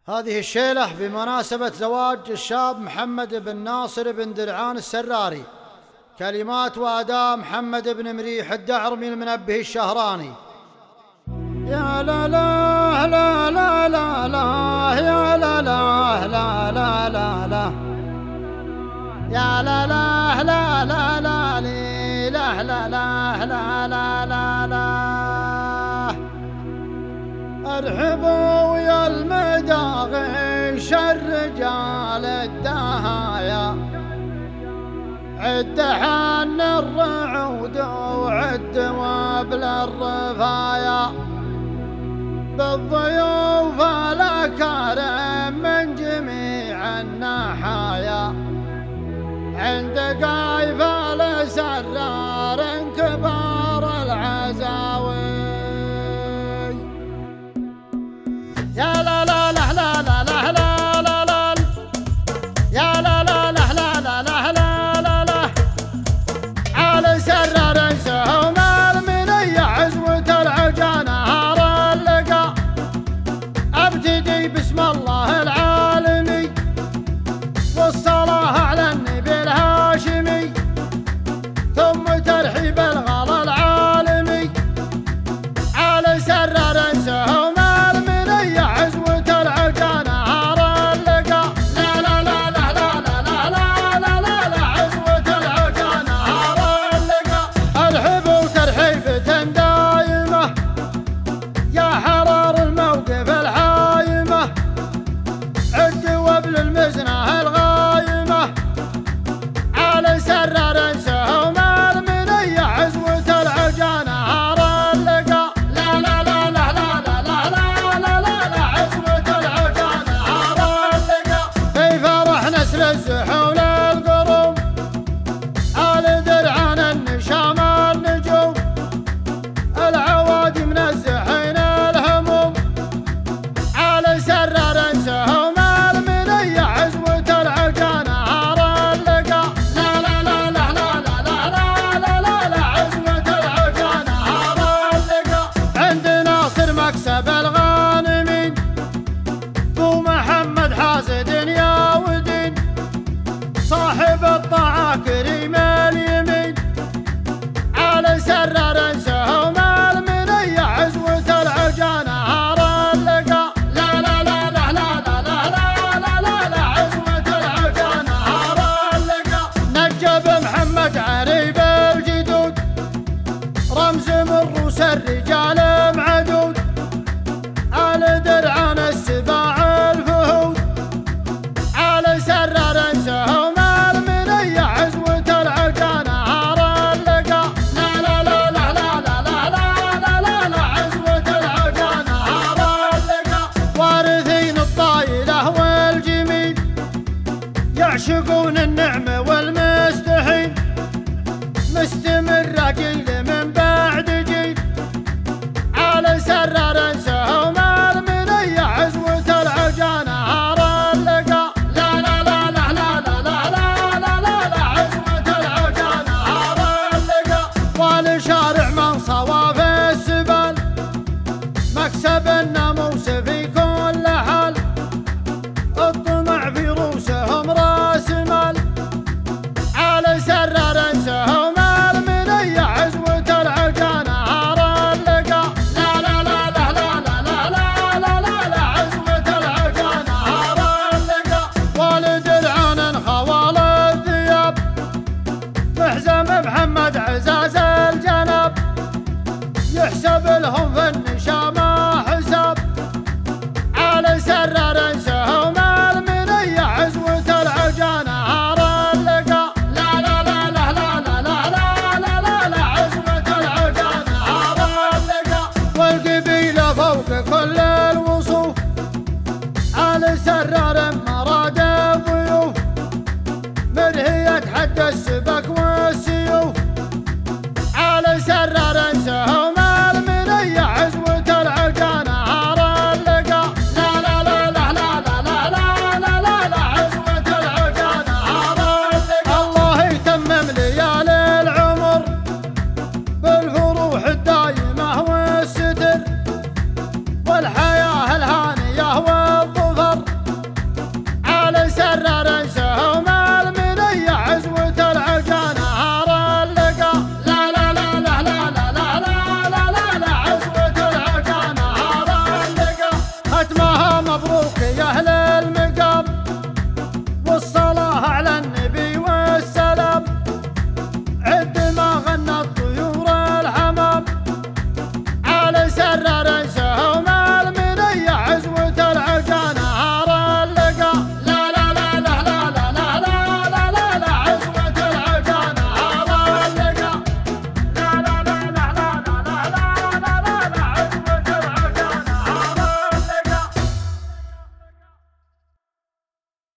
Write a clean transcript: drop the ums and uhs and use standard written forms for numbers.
هذه الشيلة بمناسبة زواج الشاب محمد بن ناصر بن درعان السراري، كلمات وأداء محمد بن مريح الدعرمي المنبه الشهراني. يا لا لا لا لا لا لا يا لا لا لا لا لا لا يا لا لا لا لا لا لا لا لا لا لا لا لا. ارحبوا ويا المداغش الرجال الدهايا، عد حن الرعود وعد وابل الرفايا، بالضيوف الأكارم من جميع النحايا، عند قايف السرار كبار العزاوي. يا لا لا لا لا لا لا لا لا لا يا لا لا لا لا لا لا لا لا لا على سرار سهم المنية عزوة العجا نهار اللقا، ابتدي بسم الله العالمي والصلاة على النبي الهاشمي، ثم ترحيب الغلا العالمي على سرار سهم المنية عزوة العجا نهار اللقا. لا لا لا لا لا لا لا لا لا لا عزوة العجا نهار اللقا. ارحبوا ترحيبة دايمة يا حرار الموقف الحايمة، عد وابل المزنة الغايمة على سرار سهم المنية عزوة العجا نهار اللقا. لا لا لا لا لا لا لا لا لا لا لا عزوة العجا نهار اللقا. في فرح نسل الزحول القروم آل درعان النشام النجوم، العوادي من الزحين الهموم على سرار سهم المنية عزوة العجا نهار اللقا. لا لا لا لا لا لا لا لا لا لا عزوة العجا نهار اللقا. عند ناصر مكسب الغانمين بو محمد حاسد يا ودين، صاحب الطاعة كريم اليمين على سرار سهم المنية عزوة العجا نهار اللقا. لا لا لا لا لا لا لا لا لا لا عزوة العجا نهار اللقا. نجب محمد عريب الجدود رمز من روس الرجال معدود، آل درعان السباع الفهود على سرار سهم المنية عزوة العجا نهار اللقا. لا لا لا لا لا لا لا لا لا لا عزوة العجا نهار اللقا. وارثين الطايلة والجميل يعشقون النعمة والمستحيل، مستمر جيل من بعد جيل على سرار سهم المنية عزوة العجا نهار اللقا. لا لا لا لا لا لا لا لا لا لا لا عزوة العجا نهار اللقا. والشارع من صواف السبال مكسب الناموس في كل حال، الطمع في روسهم راس مال على سرار سهم المنية عزوة العجا نهار اللقا. لا لا لا لا لا لا لا لا لا لا عزوة العجا نهار اللقا. ولدرعان خوال الثياب محزم محمد عزاز الجناب، يحسب لهم في النشامة حساب على سرار سهم المنية عزوة العجا نهار اللقا. لا لا لا لا لا لا لا لا لا لا عزوة العجا نهار اللقا. والقبيلة فوق كل الوصوف على سرار